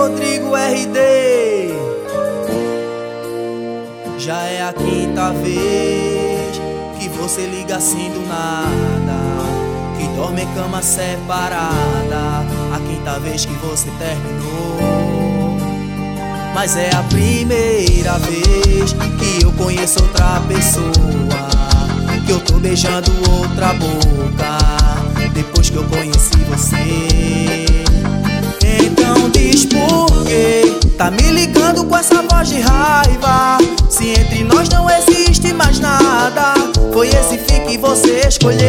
Rodrigo RD. Já é a quinta vez que você liga assim do nada, que dorme em cama separada. A quinta vez que você terminou. Mas é a primeira vez que eu conheço outra pessoa, que eu tô beijando outra boca depois que eu conheci você. Então diz por quê tá me ligando com essa voz de raiva, se entre nós não existe mais nada. Foi esse fim que você escolheu.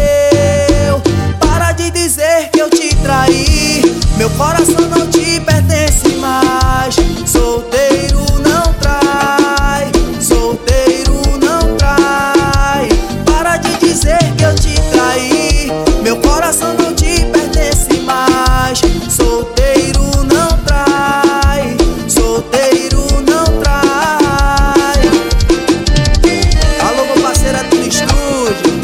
Para de dizer que eu te traí, meu coração não te pertence mais. Solteiro não trai, solteiro não trai. Para de dizer que eu te traí, meu coração não te pertence mais. Solteiro não trai, solteiro não trai. Alô, meu parceiro, aqui no estúdio.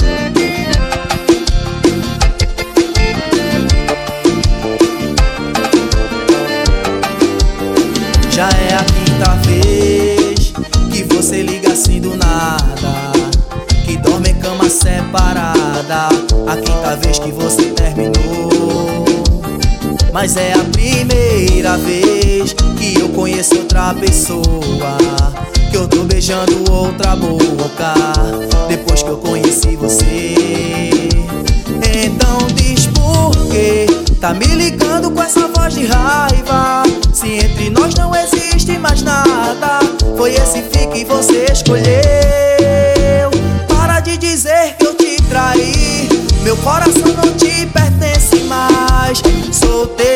Já é a quinta vez que você liga assim do nada, que dorme em cama separada. A quinta vez que você terminou. Mas é a primeira vez que eu conheço outra pessoa, que eu tô beijando outra boca depois que eu conheci você. Então diz por quê tá me ligando com essa voz de raiva, se entre nós não existe mais nada. Foi esse fim que você escolheu. Para de dizer que eu te traí, meu coração não te pertence mais. Solteiro